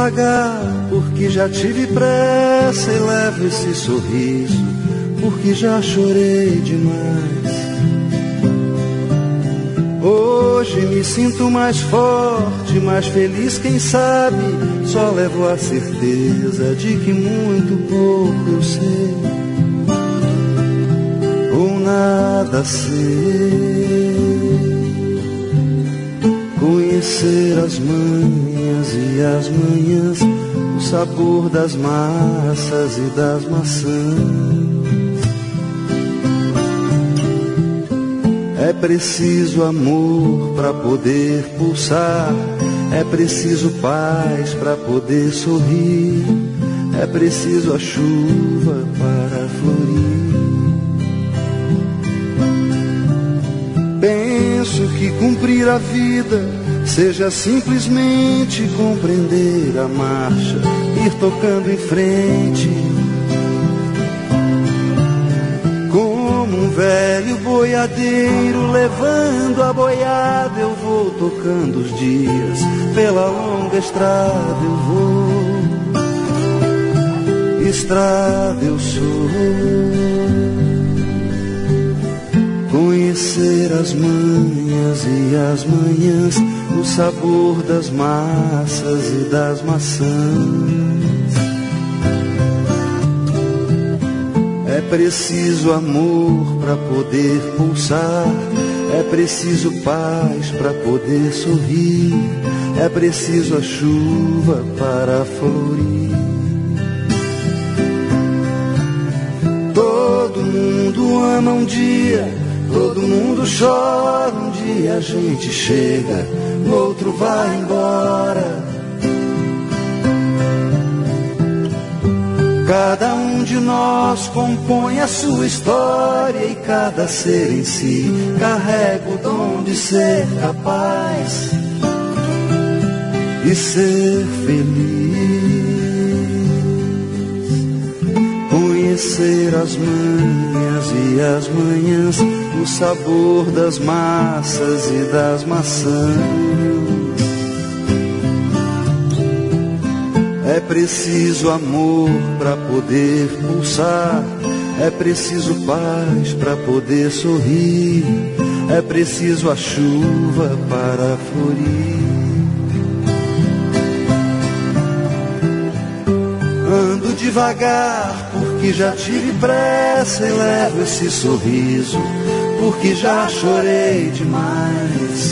devagar, porque já tive pressa e levo esse sorriso, porque já chorei demais. Hoje me sinto mais forte, mais feliz, quem sabe, só levo a certeza de que muito pouco eu sei, ou nada sei. Conhecer as manhas e as manhãs, o sabor das massas e das maçãs. É preciso amor para poder pulsar, é preciso paz para poder sorrir, é preciso a chuva para florir. Penso que cumprir a vida seja simplesmente compreender a marcha, ir tocando em frente. Como um velho boiadeiro levando a boiada, eu vou tocando os dias, pela longa estrada eu vou, estrada eu sou. Conhecer as manhas e as manhãs, o sabor das massas e das maçãs. É preciso amor para poder pulsar, é preciso paz para poder sorrir, é preciso a chuva para florir. Todo mundo ama um dia, todo mundo chora, um dia a gente chega, o outro vai embora. Cada um de nós compõe a sua história e cada ser em si carrega o dom de ser capaz e ser feliz. Conhecer as manhas e as manhãs, o sabor das massas e das maçãs. É preciso amor para poder pulsar, é preciso paz para poder sorrir, é preciso a chuva para florir. Ando devagar porque já tive pressa e levo esse sorriso, porque já chorei demais.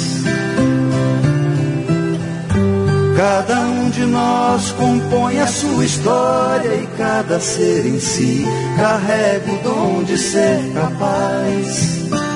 Cada um de nós compõe a sua história e cada ser em si carrega o dom de ser capaz